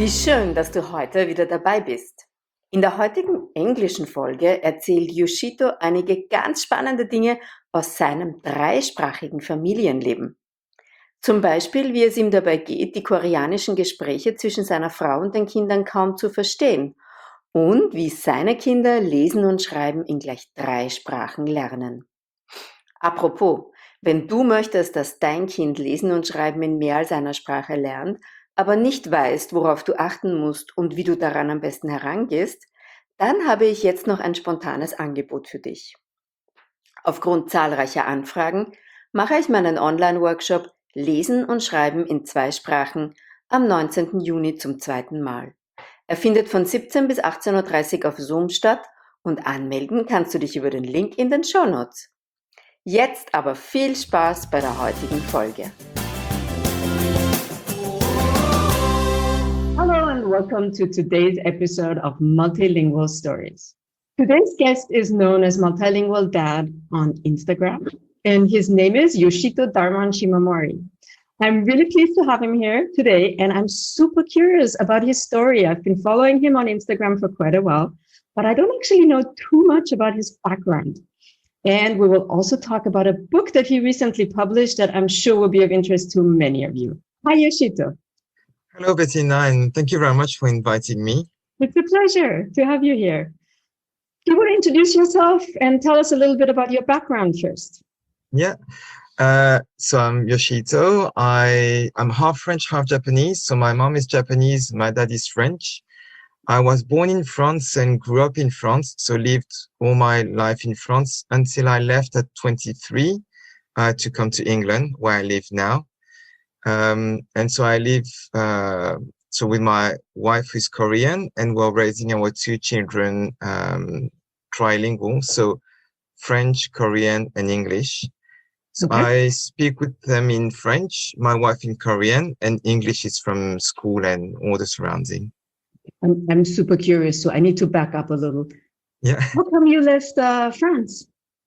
Wie schön, dass du heute wieder dabei bist. In der heutigen englischen Folge erzählt Yoshito einige ganz spannende Dinge aus seinem dreisprachigen Familienleben. Zum Beispiel, wie es ihm dabei geht, die koreanischen Gespräche zwischen seiner Frau und den Kindern kaum zu verstehen und wie seine Kinder lesen und schreiben in gleich 3 Sprachen lernen. Apropos, wenn du möchtest, dass dein Kind lesen und schreiben in mehr als einer Sprache lernt, aber nicht weißt, worauf du achten musst und wie du daran am besten herangehst, dann habe ich jetzt noch ein spontanes Angebot für dich. Aufgrund zahlreicher Anfragen mache ich meinen Online-Workshop Lesen und Schreiben in 2 Sprachen am 19. Juni zum 2. Mal. Er findet von 17 bis 18:30 Uhr auf Zoom statt und anmelden kannst du dich über den Link in den Shownotes. Jetzt aber viel Spaß bei der heutigen Folge. Hello and welcome to today's episode of Multilingual Stories. Today's guest is known as Multilingual Dad on Instagram, and his name is Yoshito Darman Shimamori. I'm really pleased to have him here today, and I'm super curious about his story. I've been following him on Instagram for quite a while, but I don't actually know too much about his background. And we will also talk about a book that he recently published that I'm sure will be of interest to many of you. Hi, Yoshito. Hello, Bettina, and thank you very much for inviting me. It's a pleasure to have you here. Do you want to introduce yourself and tell us a little bit about your background first? Yeah. So I'm Yoshito. I'm half French, half Japanese. So my mom is Japanese, my dad is French. I was born in France and grew up in France, so lived all my life in France until I left at 23 to come to England, where I live now. And so I live with my wife who's Korean, and we're raising our 2 children trilingual, so French, Korean, and English. So Okay. I speak with them in French, my wife in Korean, and English is from school and all the surrounding. I'm super curious, so I need to back up a little. Yeah. How come you left France?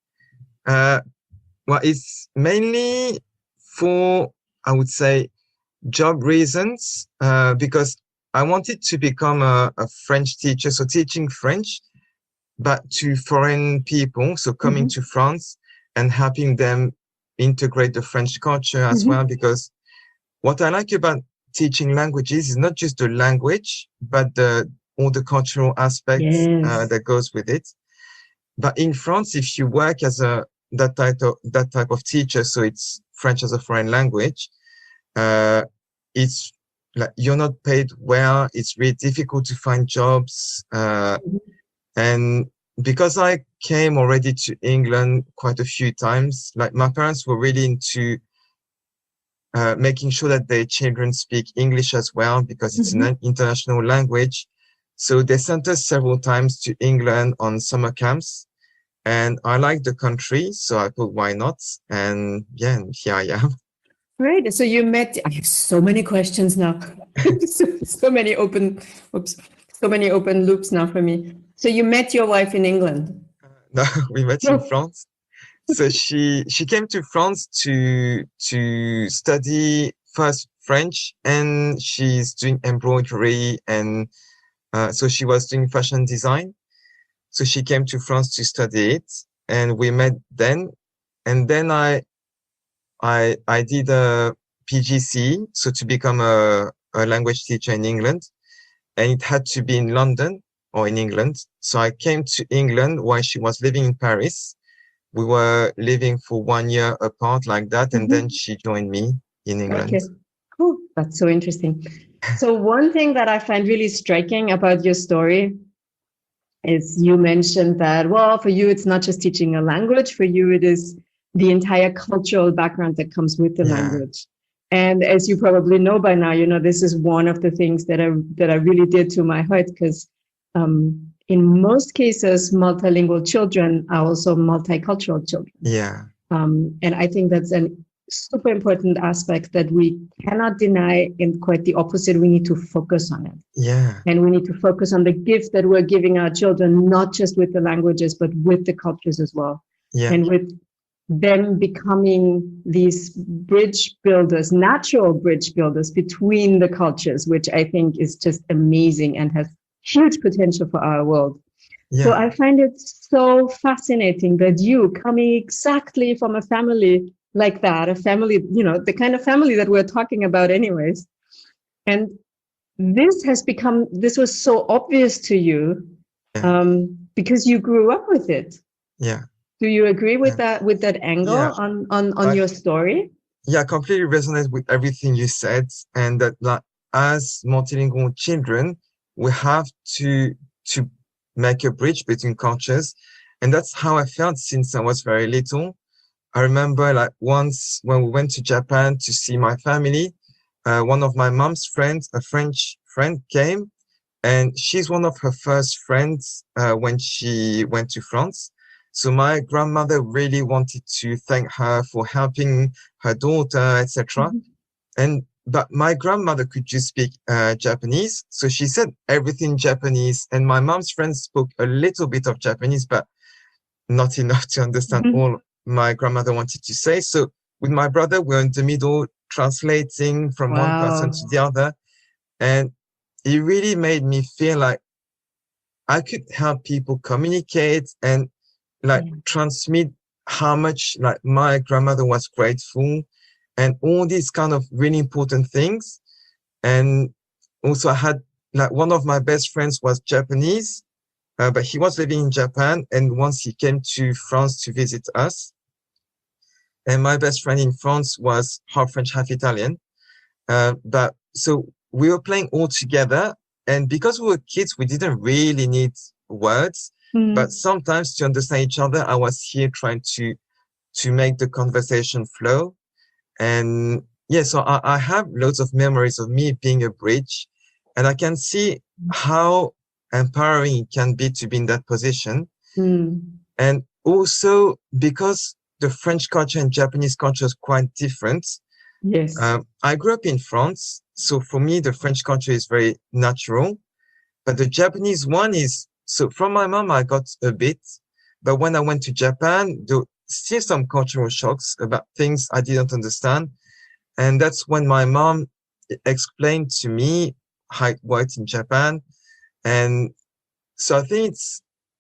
Well, it's mainly for, I would say, job reasons, because I wanted to become a French teacher, so teaching French, but to foreign people, so coming to France and helping them integrate the French culture as well, because what I like about teaching languages is not just the language, but all the cultural aspects that goes with it. But in France, if you work as that type of teacher, so it's French as a foreign language, it's like you're not paid well. It's really difficult to find jobs, and because I came already to England quite a few times, like my parents were really into making sure that their children speak English as well, because it's an international language. So they sent us several times to England on summer camps, and I like the country, so I thought, why not? And yeah, and here I am. Great. So you met, I have so many questions now. so many open loops now for me. So you met your wife in England? No, we met in France. So she came to France to study first French, and she's doing embroidery, and so she was doing fashion design. So she came to France to study it, and we met then. And then I did a PGCE, so to become a language teacher in England, and it had to be in London or in England. So I came to England while she was living in Paris. We were living for 1 year apart like that, and then she joined me in England. Okay, cool. That's so interesting. So one thing that I find really striking about your story is you mentioned that, well, for you, it's not just teaching a language. For you, it is the entire cultural background that comes with the language. And as you probably know by now, this is one of the things that I really did to my heart, because in most cases, multilingual children are also multicultural children. Yeah. And I think that's a super important aspect that we cannot deny, and quite the opposite, we need to focus on it. Yeah. And we need to focus on the gift that we're giving our children, not just with the languages, but with the cultures as well. Yeah. And with them becoming these bridge builders, natural bridge builders between the cultures, which I think is just amazing and has huge potential for our world. So Yeah. I find it so fascinating that you, coming exactly from a family like that, a family, you know, the kind of family that we're talking about anyways. And this was so obvious to you, Yeah. because you grew up with it. Yeah. Do you agree with Yeah. that angle Yeah. on I your story? Yeah, I completely resonate with everything you said, and that like as multilingual children, we have to make a bridge between cultures, and that's how I felt since I was very little. I remember like once when we went to Japan to see my family, one of my mom's friends, a French friend, came, and she's one of her first friends when she went to France. So my grandmother really wanted to thank her for helping her daughter, etc. Mhm. And but my grandmother could just speak Japanese, so she said everything Japanese. And my mom's friends spoke a little bit of Japanese, but not enough to understand Mhm. all my grandmother wanted to say. So with my brother, we're in the middle, translating from one person Wow. to the other, and it really made me feel like I could help people communicate and like Yeah. transmit how much like my grandmother was grateful and all these kind of really important things. And also I had like one of my best friends was Japanese, but he was living in Japan. And once he came to France to visit us, and my best friend in France was half French, half Italian. But so we were playing all together. And because we were kids, we didn't really need words. But Mm. sometimes to understand each other, I was here trying to make the conversation flow. And yeah, so I have loads of memories of me being a bridge, and I can see how empowering it can be to be in that position. Mm. And also because the French culture and Japanese culture is quite different. Yes. I grew up in France, so for me, the French culture is very natural, but the Japanese one is, so from my mom, I got a bit, but when I went to Japan, there were still some cultural shocks about things I didn't understand. And that's when my mom explained to me how it worked in Japan. And so I think it's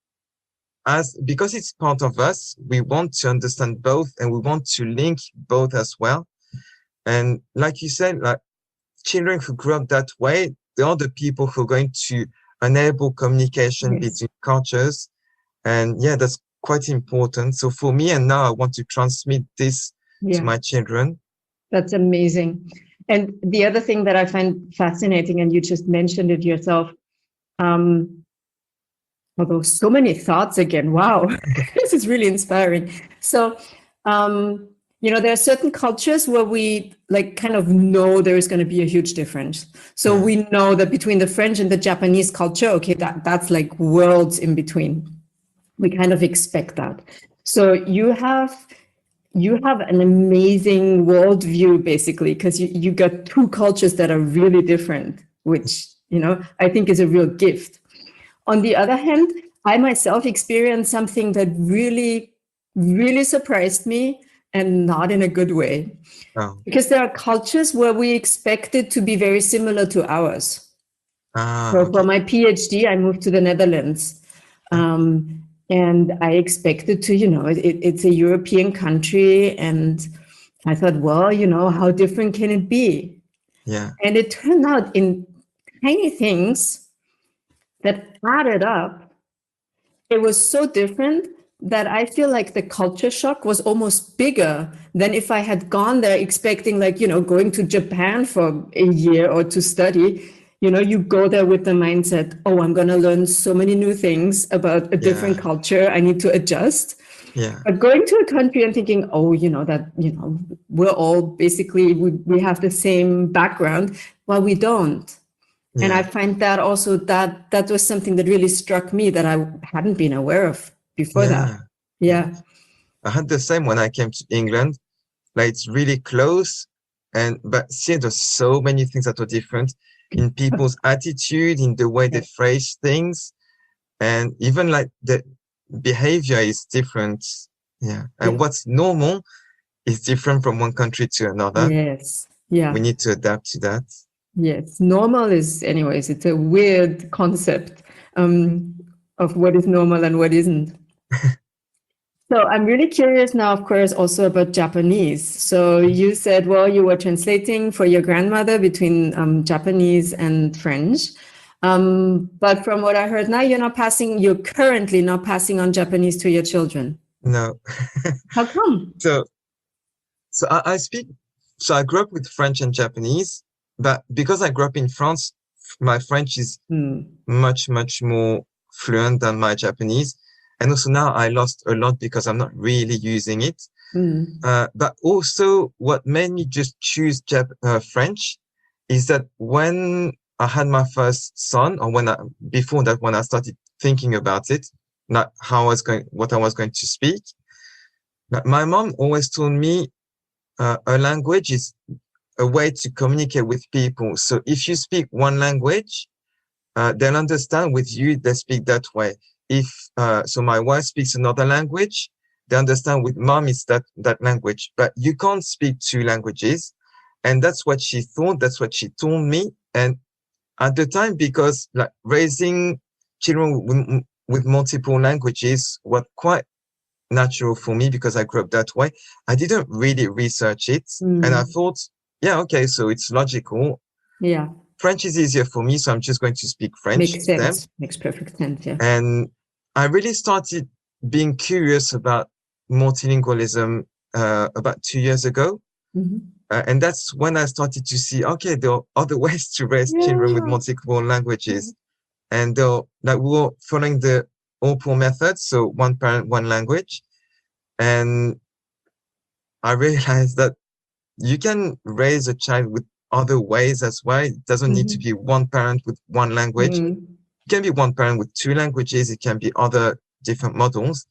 because it's part of us, we want to understand both and we want to link both as well. And like you said, like children who grew up that way, they are the people who are going to enable communication Yes. between cultures. And yeah, that's quite important. So for me, and now I want to transmit this to Yeah. my children. That's amazing. And the other thing that I find fascinating, and you just mentioned it yourself, um, although so many thoughts again. Wow, this is really inspiring. So, you know, there are certain cultures where we like kind of know there is going to be a huge difference. So Yeah, we know that between the French and the Japanese culture, okay, that's like worlds in between. We kind of expect that. So you have an amazing worldview basically because you got two cultures that are really different, which you know I think is a real gift. On the other hand, I myself experienced something that really, really surprised me and not in a good way. oh, Because there are cultures where we expect it to be very similar to ours. So for okay. my PhD, I moved to the Netherlands. Yeah, And I expected to, you know, it's a European country. And I thought, well, you know, how different can it be? yeah, And it turned out in tiny things that added up, it was so different that I feel like the culture shock was almost bigger than if I had gone there expecting, like, you know, going to Japan for a year or to study. You know, you go there with the mindset, oh, I'm going to learn so many new things about a different yeah, culture. I need to adjust. yeah, But going to a country and thinking, oh, you know, that, you know, we're all basically, we have the same background. Well, we don't. And I yeah, find that also that was something that really struck me that I hadn't been aware of before that. yeah, yeah. Yeah. I had the same when I came to England. Like it's really close, and but see, there's so many things that are different in people's attitude, in the way they phrase things, and even like the behavior is different. Yeah. And what's normal is different from one country to another. Yes. Yeah. We need to adapt to that. Yes. Normal is, anyways, it's a weird concept of what is normal and what isn't. So I'm really curious now, of course, also about Japanese. So you said, well, you were translating for your grandmother between Japanese and French. But from what I heard now, you're currently not passing on Japanese to your children. No. How come? So I grew up with French and Japanese, but because I grew up in France, my French is much, much more fluent than my Japanese. And also now I lost a lot because I'm not really using it. But also what made me just choose French is that when I had my first son, or before that, when I started thinking about it, not what I was going to speak, my mom always told me, a language is a way to communicate with people. So if you speak one language, they'll understand with you, they speak that way. So my wife speaks another language, they understand with mom is that language, but you can't speak two languages. And that's what she thought. That's what she told me. And at the time, because like raising children with multiple languages was quite natural for me because I grew up that way, I didn't really research it. And I thought, yeah, okay, so it's logical. Yeah. French is easier for me, so I'm just going to speak French. Makes sense. Makes perfect sense, yeah. And I really started being curious about multilingualism about 2 years ago. And that's when I started to see, okay, there are other ways to raise children with multiple languages. And we were following the OPAL method, so one parent, one language. And I realized that you can raise a child with other ways as well. It doesn't need to be one parent with one language. It can be one parent with two languages. It can be other different models.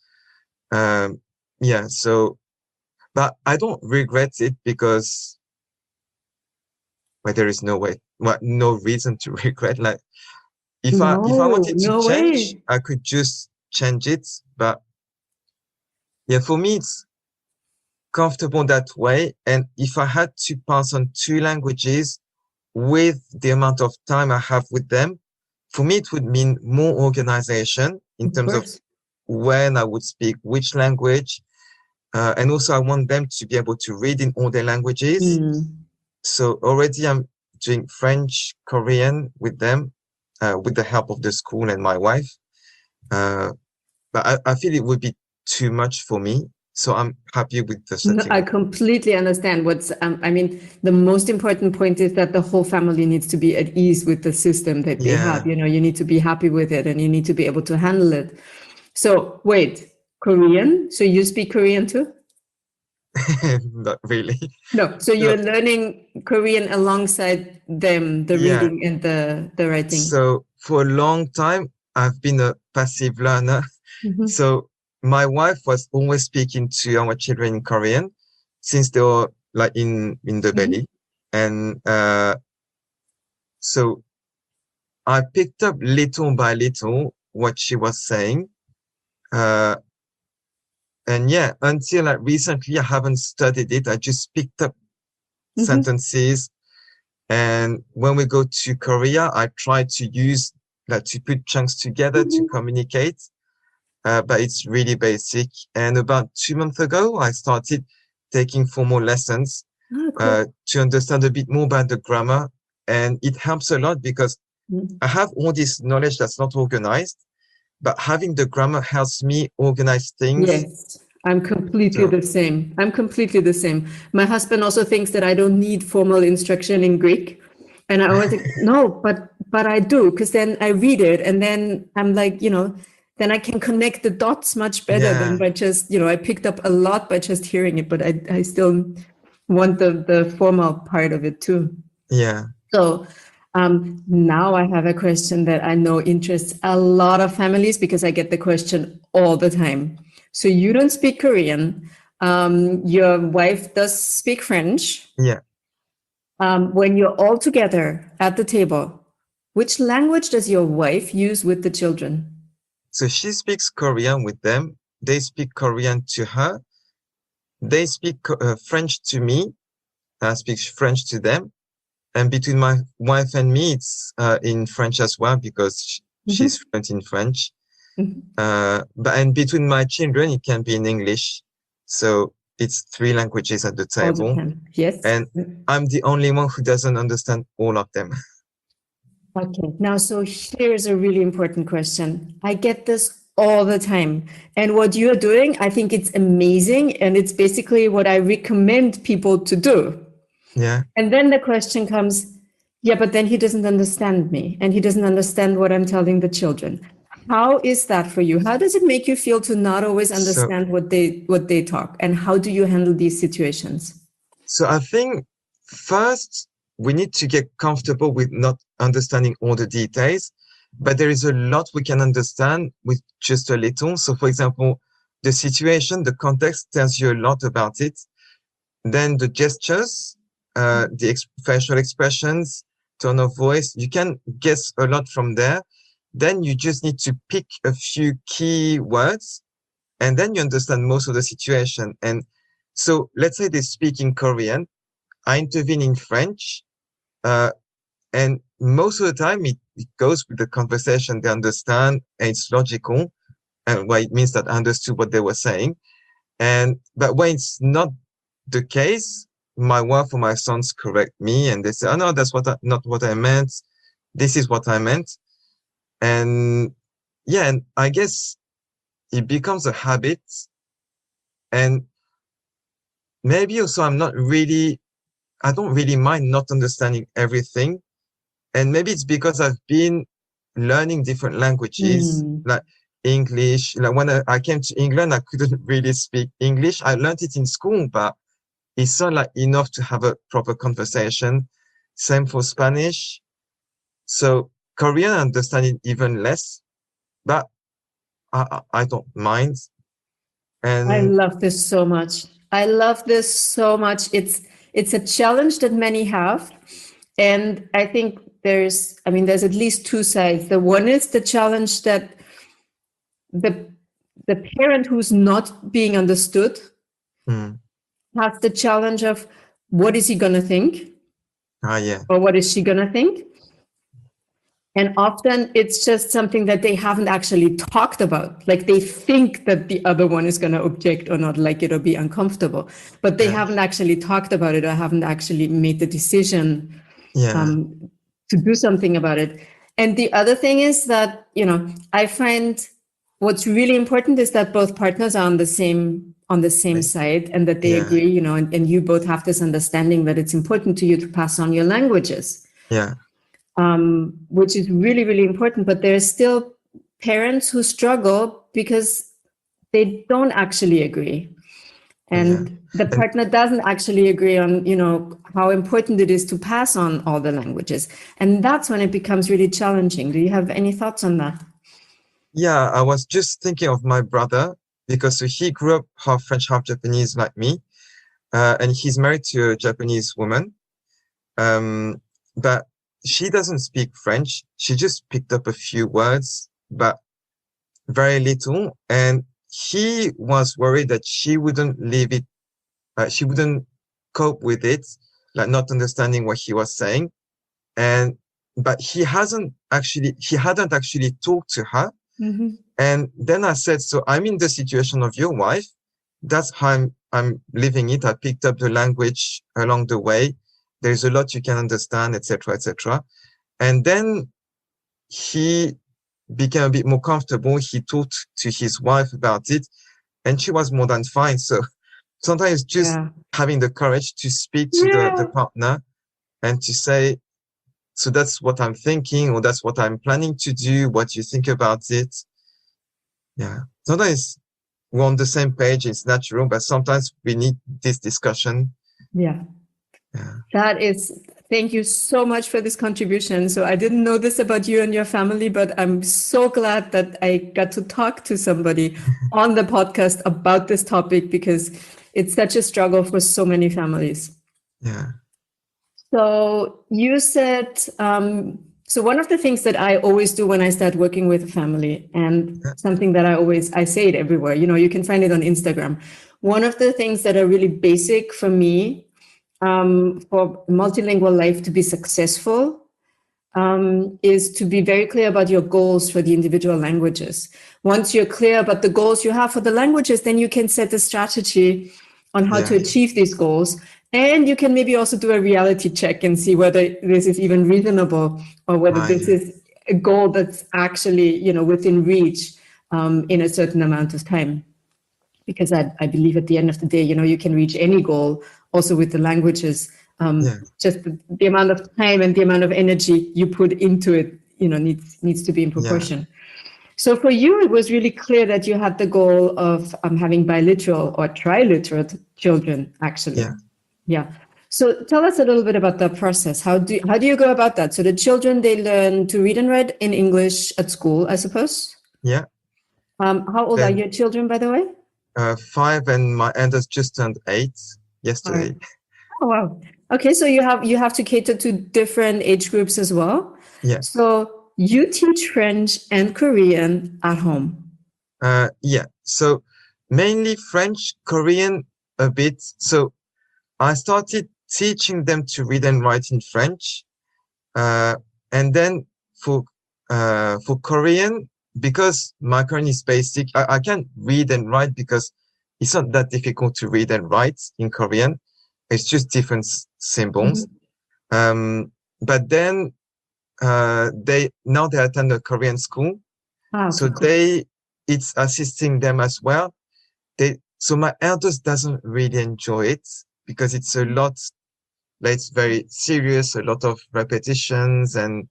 But I don't regret it because there is no reason to regret. Like if I wanted to change, I could just change it. But yeah, for me, it's comfortable that way. And if I had to pass on two languages with the amount of time I have with them, for me, it would mean more organization in terms of when I would speak which language. And also I want them to be able to read in all their languages. So already I'm doing French, Korean with them, with the help of the school and my wife. But I feel it would be too much for me. So I'm happy with the setting. I completely understand the most important point is that the whole family needs to be at ease with the system that they have. You need to be happy with it and you need to be able to handle it. So wait, Korean? So you speak Korean too? Not really. No. So you're learning Korean alongside them, the reading and the writing. So for a long time, I've been a passive learner. So my wife was always speaking to our children in Korean since they were like in the belly. And so I picked up little by little what she was saying. And until recently, I haven't studied it. I just picked up sentences. And when we go to Korea, I try to use to put chunks together to communicate. But it's really basic. And about 2 months ago, I started taking formal lessons to understand a bit more about the grammar. And it helps a lot because I have all this knowledge that's not organized. But having the grammar helps me organize things. Yes, I'm completely the same. My husband also thinks that I don't need formal instruction in Greek. And I always think, no, but I do, because then I read it and then I'm like, then I can connect the dots much better than by just, I picked up a lot by just hearing it, but I still want the formal part of it too. Yeah. So now I have a question that I know interests a lot of families because I get the question all the time. So you don't speak Korean. Your wife does speak French. Yeah. When you're all together at the table, which language does your wife use with the children? So she speaks Korean with them, they speak Korean to her. They speak French to me. I speak French to them. And between my wife and me, it's in French as well, because she's fluent in French. And between my children, it can be in English. So it's 3 languages at the All the table. time. Yes. And I'm the only one who doesn't understand all of them. Okay, now, so here's a really important question. I get this all the time. And what you're doing, I think it's amazing. And it's basically what I recommend people to do. Yeah. And then the question comes, yeah, but then he doesn't understand me and he doesn't understand what I'm telling the children. How is that for you? How does it make you feel to not always understand what they talk? And how do you handle these situations? So I think first we need to get comfortable with not understanding all the details, but there is a lot we can understand with just a little. So for example, the situation, the context tells you a lot about it. Then the gestures, the facial expressions, tone of voice, you can guess a lot from there. Then you just need to pick a few key words, and then you understand most of the situation. And so let's say they speak in Korean, I intervene in French, and most of the time it goes with the conversation. They understand, and it's logical, and it means that I understood what they were saying. But when it's not the case, my wife or my sons correct me, and they say, "Oh no, that's not what I meant. This is what I meant." And yeah, and I guess it becomes a habit. And maybe also I don't really mind not understanding everything. And maybe it's because I've been learning different languages, like English. Like when I came to England, I couldn't really speak English. I learned it in school, but it's not like enough to have a proper conversation. Same for Spanish. So Korean, I understand it even less, but I don't mind. And I love this so much. I love this so much. It's a challenge that many have. And I think there's at least 2 sides. The one is the challenge that the parent who's not being understood has the challenge of what is he going to think? Yeah. Or what is she going to think? And often it's just something that they haven't actually talked about. Like they think that the other one is going to object or not like it or be uncomfortable, but they haven't actually talked about it or haven't actually made the decision to do something about it. And the other thing is that, I find what's really important is that both partners are on the same side and that they agree, and you both have this understanding that it's important to you to pass on your languages. Yeah. Which is really, really important. But there are still parents who struggle because they don't actually agree. And the partner doesn't actually agree on, how important it is to pass on all the languages. And that's when it becomes really challenging. Do you have any thoughts on that? Yeah, I was just thinking of my brother, because he grew up half French, half Japanese like me. And he's married to a Japanese woman. But she doesn't speak French. She just picked up a few words, but very little. And he was worried that she wouldn't leave it. She wouldn't cope with it, like not understanding what he was saying. But he hadn't actually talked to her. And then I said, so I'm in the situation of your wife. That's how I'm living it. I picked up the language along the way. There's a lot you can understand, etc., etc. And then he became a bit more comfortable. He talked to his wife about it, and she was more than fine. So sometimes just having the courage to speak to the partner and to say, so that's what I'm thinking, or that's what I'm planning to do. What do you think about it? Yeah. Sometimes we're on the same page. It's natural, but sometimes we need this discussion. Yeah. Thank you so much for this contribution. So I didn't know this about you and your family, but I'm so glad that I got to talk to somebody on the podcast about this topic, because it's such a struggle for so many families. Yeah. So you said So one of the things that I always do when I start working with a family, and something that I say it everywhere, you can find it on Instagram. One of the things that are really basic for me, for multilingual life to be successful, is to be very clear about your goals for the individual languages. Once you're clear about the goals you have for the languages, then you can set a strategy on how to achieve these goals. And you can maybe also do a reality check and see whether this is even reasonable, or whether this is a goal that's actually, within reach in a certain amount of time. Because I believe at the end of the day, you can reach any goal also with the languages. Just the amount of time and the amount of energy you put into it, needs to be in proportion. Yeah. So for you, it was really clear that you had the goal of having biliteral or triliteral children, actually. Yeah. So tell us a little bit about that process. How do you go about that? So the children, they learn to read and write in English at school, I suppose? Yeah. How old are your children, by the way? 5, and my eldest just turned 8 yesterday. Right. Oh, wow. Okay, so you have to cater to different age groups as well. Yeah. So you teach French and Korean at home. Yeah. So mainly French, Korean a bit. So I started teaching them to read and write in French, and then for Korean, because my Korean is basic, I can read and write because it's not that difficult to read and write in Korean. It's just different symbols. Mm-hmm. But then they attend a Korean school, so cool. It's assisting them as well. So my eldest doesn't really enjoy it because it's a lot. Like, it's very serious, a lot of repetitions and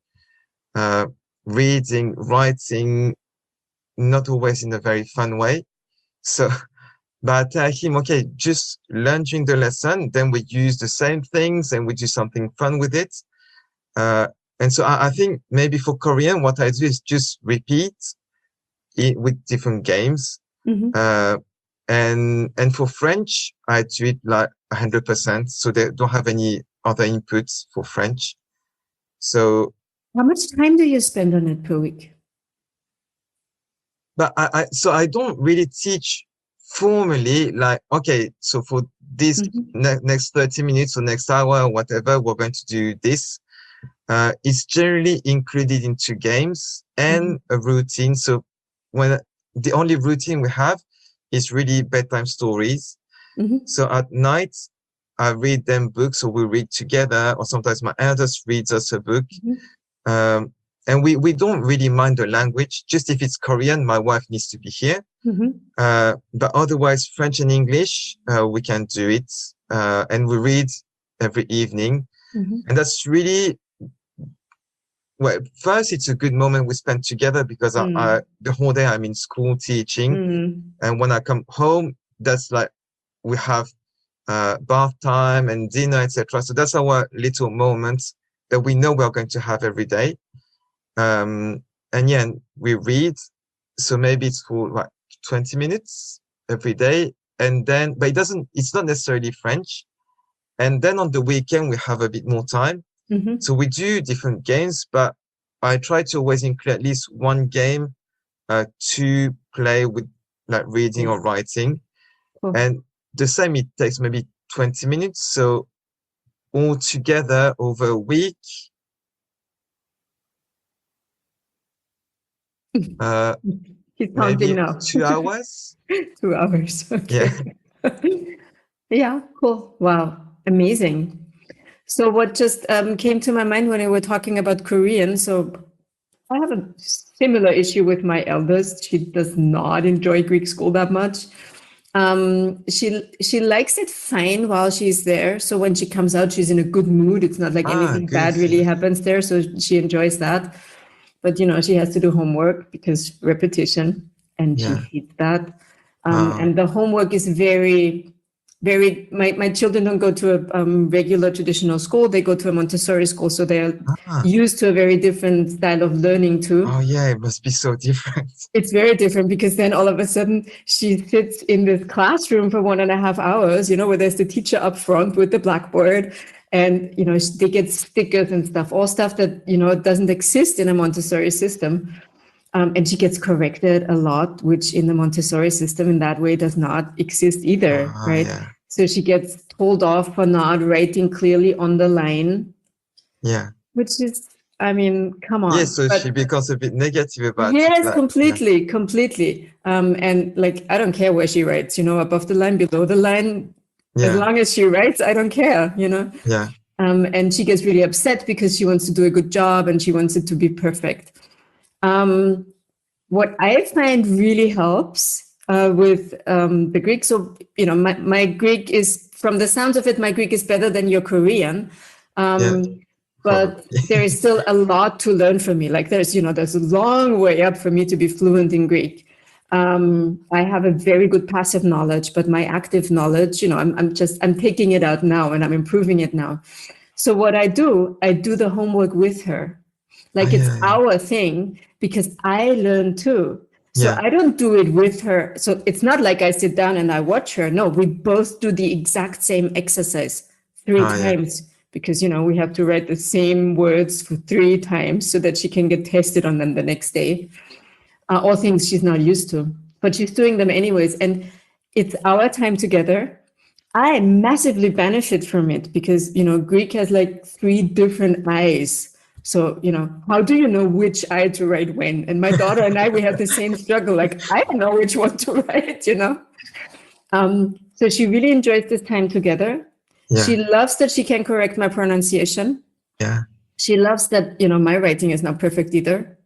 reading, writing, not always in a very fun way. So, but I tell him, okay, just learn during the lesson, then we use the same things and we do something fun with it. And so I think maybe for Korean, what I do is just repeat it with different games. Mm-hmm. And for French, I do it like 100%. So they don't have any other inputs for French. So how much time do you spend on it per week? But I don't really teach formally, like, okay, so for this next 30 minutes or next hour or whatever, we're going to do this. It's generally included into games and a routine. So when the only routine we have is really bedtime stories. Mm-hmm. So at night, I read them books, or we read together, or sometimes my eldest reads us a book. Mm-hmm. And we don't really mind the language. Just if it's Korean, my wife needs to be here. Mm-hmm. But otherwise, French and English, we can do it. And we read every evening. Mm-hmm. And that's really, well, first, it's a good moment we spend together because the whole day I'm in school teaching. And when I come home, that's like, we have bath time and dinner, etc. So that's our little moment that we know we're going to have every day. And yeah, we read. So maybe it's for like 20 minutes every day. And then, but it's not necessarily French. And then on the weekend, we have a bit more time. Mm-hmm. So we do different games, but I try to always include at least one game to play with, like reading or writing. Cool. And the same, it takes maybe 20 minutes. So all together over a week, maybe now. 2 hours. 2 hours. Okay. Yeah. Yeah, cool. Wow. Amazing. So what just came to my mind when we were talking about Korean, so I have a similar issue with my eldest. She does not enjoy Greek school that much. She likes it fine while she's there. So when she comes out, she's in a good mood. It's not like anything bad really happens there. So she enjoys that. But, she has to do homework because repetition, and she hates that. And the homework is very my children don't go to a regular traditional school. They go to a Montessori school. So they're used to a very different style of learning too. Oh yeah, it must be so different. It's very different because then all of a sudden she sits in this classroom for 1.5 hours, where there's the teacher up front with the blackboard, and, they get stickers and stuff, all stuff that, doesn't exist in a Montessori system. And she gets corrected a lot, which in the Montessori system in that way does not exist either, right? Yeah. So she gets told off for not writing clearly on the line. Yeah. Which is, I mean, come on. Yeah, so she becomes a bit negative about it. Yes, completely. And like, I don't care where she writes, above the line, below the line. Yeah. As long as she writes, I don't care, Yeah. And she gets really upset because she wants to do a good job and she wants it to be perfect. What I find really helps with the Greek, so, my Greek is, from the sounds of it, my Greek is better than your Korean. But there is still a lot to learn from me. Like there's a long way up for me to be fluent in Greek. I have a very good passive knowledge, but my active knowledge, I'm taking it out now and I'm improving it now. So what I do the homework with her. Like it's our thing because I learn too. So I don't do it with her. So it's not like I sit down and I watch her. No, we both do the exact same exercise 3 times. Because, we have to write the same words for 3 times so that she can get tested on them the next day. All things she's not used to, but she's doing them anyways. And it's our time together. I massively benefit from it because, Greek has like 3 different eyes. So, how do you know which eye to write when? And my daughter and I, we have the same struggle. Like, I don't know which one to write, So she really enjoys this time together. Yeah. She loves that she can correct my pronunciation. Yeah. She loves that, my writing is not perfect either.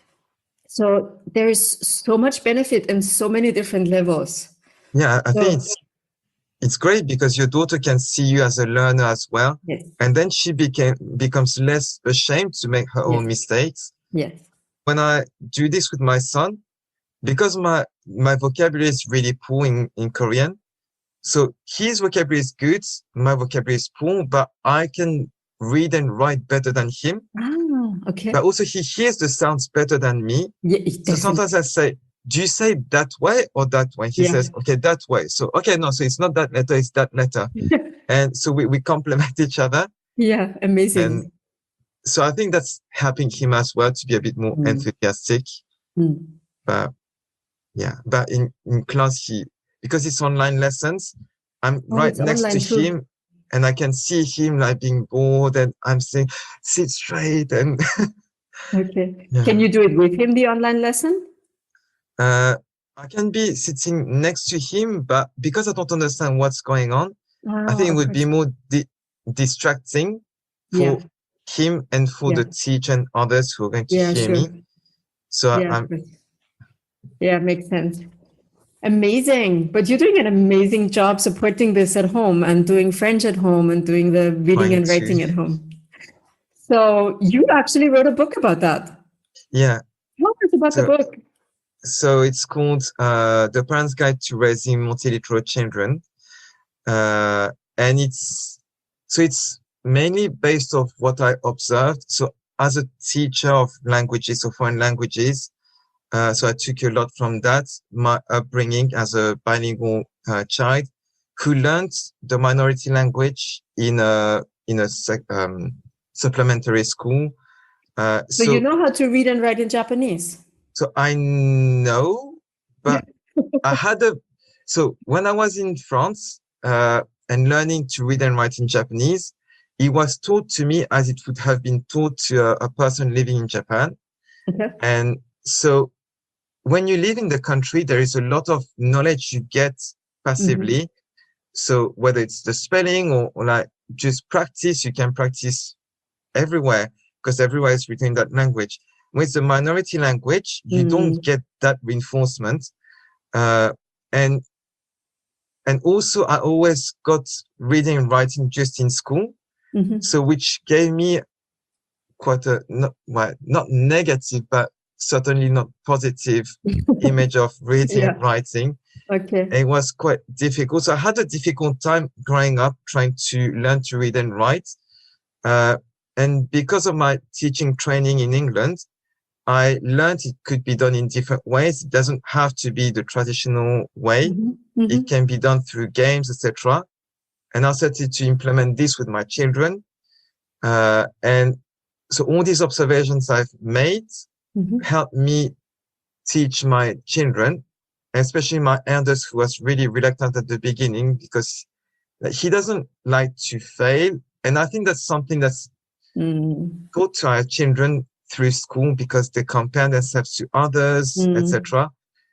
So there's so much benefit in so many different levels. Yeah, I think it's great because your daughter can see you as a learner as well. Yes. And then she becomes less ashamed to make her own mistakes. Yes. When I do this with my son, because my vocabulary is really poor in Korean, so his vocabulary is good, my vocabulary is poor, but I can read and write better than him. Ah, okay. But also he hears the sounds better than me. Yeah, so sometimes I say, do you say that way or that way? He says, okay, that way. So, okay, no, so it's not that letter, it's that letter. And so we complement each other. Yeah, amazing. And so I think that's helping him as well to be a bit more enthusiastic. But in class, because it's online lessons, I'm right next to him and I can see him like being bored and I'm saying, sit straight and okay. Yeah. Can you do it with him, the online lesson? I can be sitting next to him, but because I don't understand what's going on, I think it would be more distracting for him and for the teacher and others who are going to hear me. So makes sense. Amazing. But you're doing an amazing job supporting this at home and doing French at home and doing the reading and writing at home. So you actually wrote a book about that. Yeah. Tell us about the book. So it's called The Parent's Guide to Raising Multiliterate Children. And it's mainly based off what I observed. So as a teacher of languages, of foreign languages, so I took a lot from that, my upbringing as a bilingual child who learned the minority language in a supplementary school. So you know how to read and write in Japanese? So I know, but so when I was in France and learning to read and write in Japanese, it was taught to me as it would have been taught to a person living in Japan. Okay. And so when you live in the country, there is a lot of knowledge you get passively. So whether it's the spelling or like just practice, you can practice everywhere because everywhere is written in that language. With the minority language, you don't get that reinforcement. And also I always got reading and writing just in school. So which gave me quite a, not negative, but certainly not positive image of reading Yeah. and writing. Okay. It was quite difficult. So I had a difficult time growing up trying to learn to read and write. And because of my teaching training in England, I learned it could be done in different ways. It doesn't have to be the traditional way. It can be done through games, etc. And I started to implement this with my children. And so all these observations I've made helped me teach my children, especially my eldest, who was really reluctant at the beginning because he doesn't like to fail. And I think that's something that's taught to our children through school because they compare themselves to others, etc.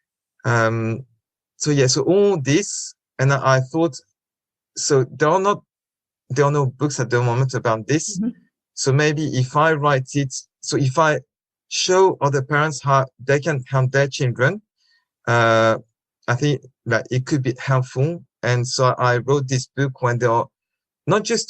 So all this, and I thought, so there are no books at the moment about this. So maybe if I write it, so if I show other parents how they can help their children, I think that it could be helpful. And so I wrote this book when there are not just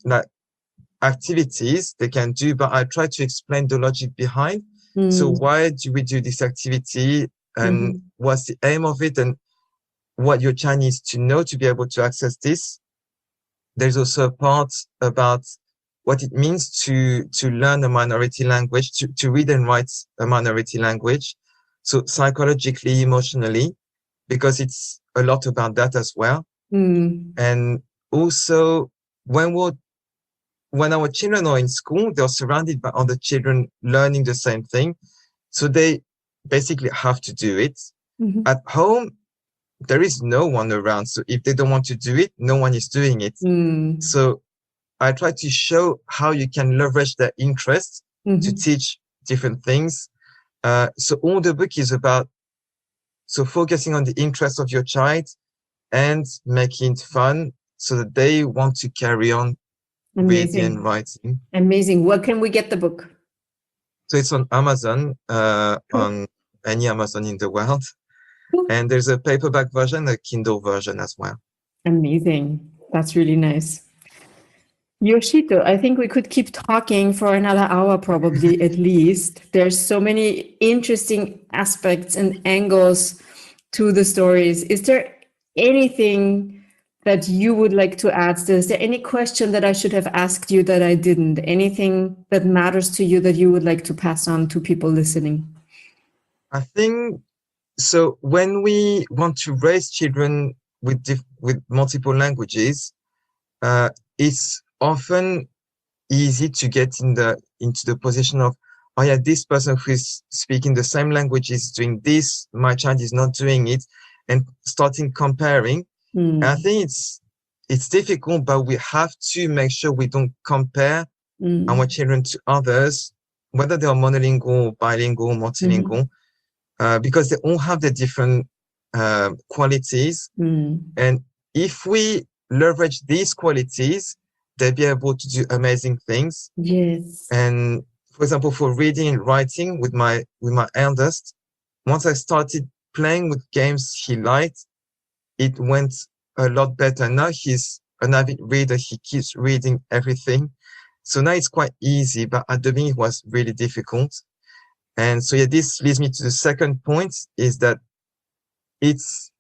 activities they can do, but I try to explain the logic behind. So why do we do this activity and what's the aim of it and what your child needs to know to be able to access this. There's also a part about what it means to learn a minority language, to read and write a minority language. So psychologically, emotionally, because it's a lot about that as well. And also when our children are in school, they're surrounded by other children learning the same thing. So they basically have to do it. At home, there is no one around. So if they don't want to do it, no one is doing it. So I try to show how you can leverage their interest to teach different things. So all the book is about focusing on the interest of your child and making it fun so that they want to carry on reading and writing. Amazing. Where can we get the book? So it's on Amazon, on any Amazon in the world. And there's a paperback version, a Kindle version as well. Amazing. That's really nice. Yoshito, I think we could keep talking for another hour, probably at least. There's so many interesting aspects and angles to the stories. Is there anything that you would like to add? Is there any question that I should have asked you that I didn't? Anything that matters to you that you would like to pass on to people listening? I think so. When we want to raise children with multiple languages, it's often easy to get into the position of, oh yeah, this person who is speaking the same language is doing this, my child is not doing it, and starting comparing. I think it's difficult, but we have to make sure we don't compare our children to others, whether they are monolingual, bilingual, multilingual, because they all have their different qualities. And if we leverage these qualities, they'll be able to do amazing things. Yes. And for example, for reading and writing with my eldest, once I started playing with games he liked, it went a lot better. Now he's an avid reader. He keeps reading everything. So now it's quite easy, but at the beginning it was really difficult. And so yeah, this leads me to the second point, is that it's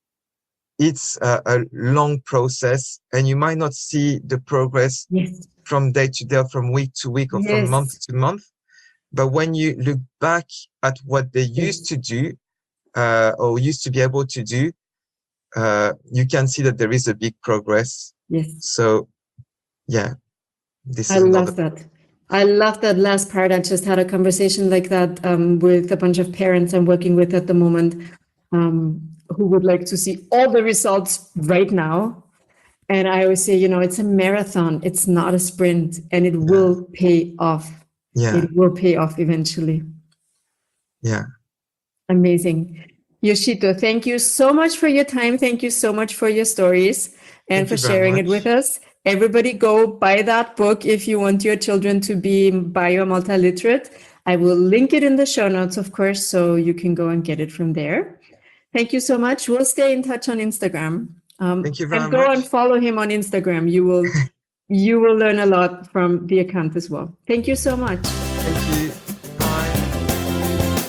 a long process and you might not see the progress from day to day, from week to week, or from month to month. But when you look back at what they used to do, or used to be able to do, you can see that there is a big progress. Yes. So yeah, I love that. I love that last part. I just had a conversation like that with a bunch of parents I'm working with at the moment, who would like to see all the results right now. And I always say, it's a marathon. It's not a sprint, and it will pay off. Yeah. It will pay off eventually. Yeah. Amazing. Yoshito, thank you so much for your time. Thank you so much for your stories and for sharing it with us. Everybody go buy that book if you want your children to be bio multiliterate. I will link it in the show notes, of course, so you can go and get it from there. Thank you so much. We'll stay in touch on Instagram. Thank you very much. And go and follow him on Instagram. You will learn a lot from the account as well. Thank you so much. Thank you. Bye.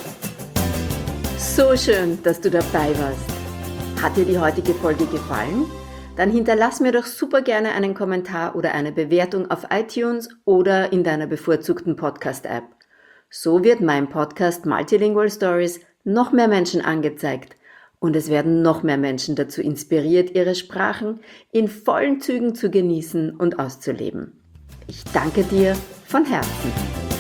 So schön, dass du dabei warst. Hat dir die heutige Folge gefallen? Dann hinterlass mir doch super gerne einen Kommentar oder eine Bewertung auf iTunes oder in deiner bevorzugten Podcast-App. So wird mein Podcast Multilingual Stories noch mehr Menschen angezeigt und es werden noch mehr Menschen dazu inspiriert, ihre Sprachen in vollen Zügen zu genießen und auszuleben. Ich danke dir von Herzen.